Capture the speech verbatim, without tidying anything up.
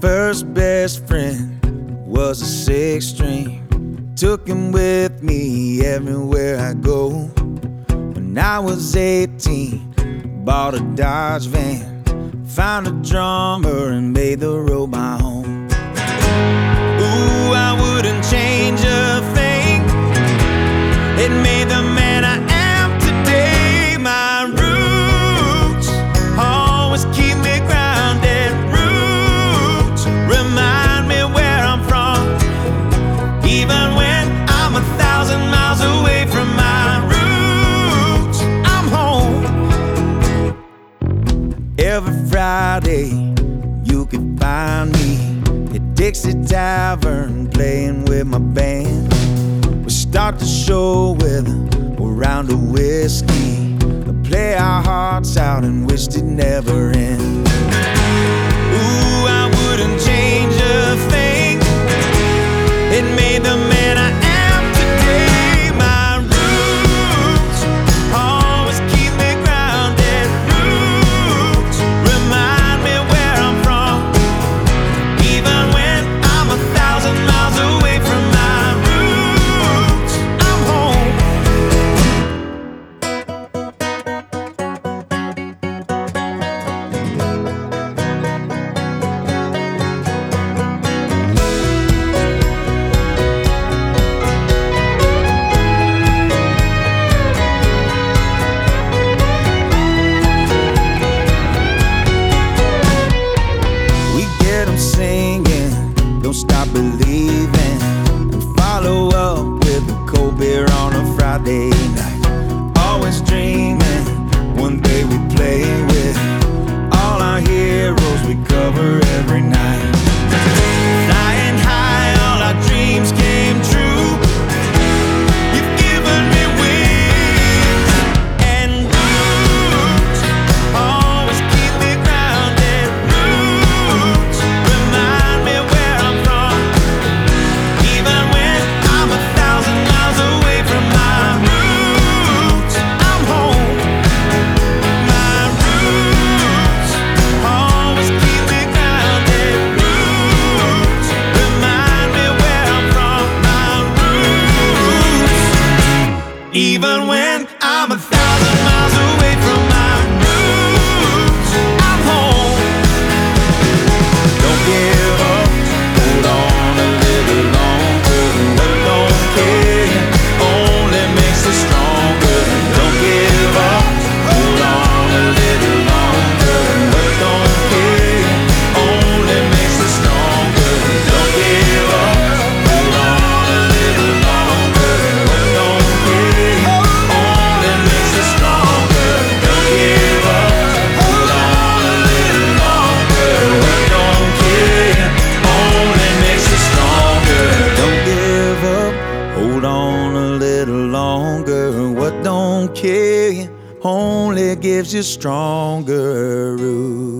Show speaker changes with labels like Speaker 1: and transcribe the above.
Speaker 1: first best friend was a six string. Took him with me everywhere I go. When I was eighteen, bought a Dodge van, found a drummer and made the road my home. Ooh, I wouldn't change a thing. It made the man I am today. My roots always keep me grounded. Roots remind me where I'm from, even when I'm a thousand miles away from my roots. I'm home. Every Friday you can find me at Dixie Tavern playing with my band. We start the show with a round of whiskey, play our hearts out and wish it never end. Ooh, I wouldn't change a thing. It made the man I am today. My roots always keep me grounded. Roots remind me where I'm from, even when I'm a thousand miles away from my roots. I'm home. Singing, don't stop believing, and follow up with a cold beer on a Friday night. Always dreaming, one day we play with all our heroes we cover every night. Flying high, all our dreams came true. You've given me wings and roots, always keep me grounded. Roots remind me where I'm from, even when I'm a thousand miles away from my roots. I'm home. My roots always keep me grounded. Roots remind me where I'm from. My roots, even when I'm a thousand miles away from my roots. I'm home. Don't give up, hold on a little longer. What don't care only makes us stronger. Don't give up, hold on a little longer. What don't care only makes us stronger. Don't give up, hold on a little longer. What don't care only makes us stronger. Don't give up, hold on a little longer. What don't care only makes us stronger. Don't give up, hold on a little longer. What don't care only gives you stronger roots.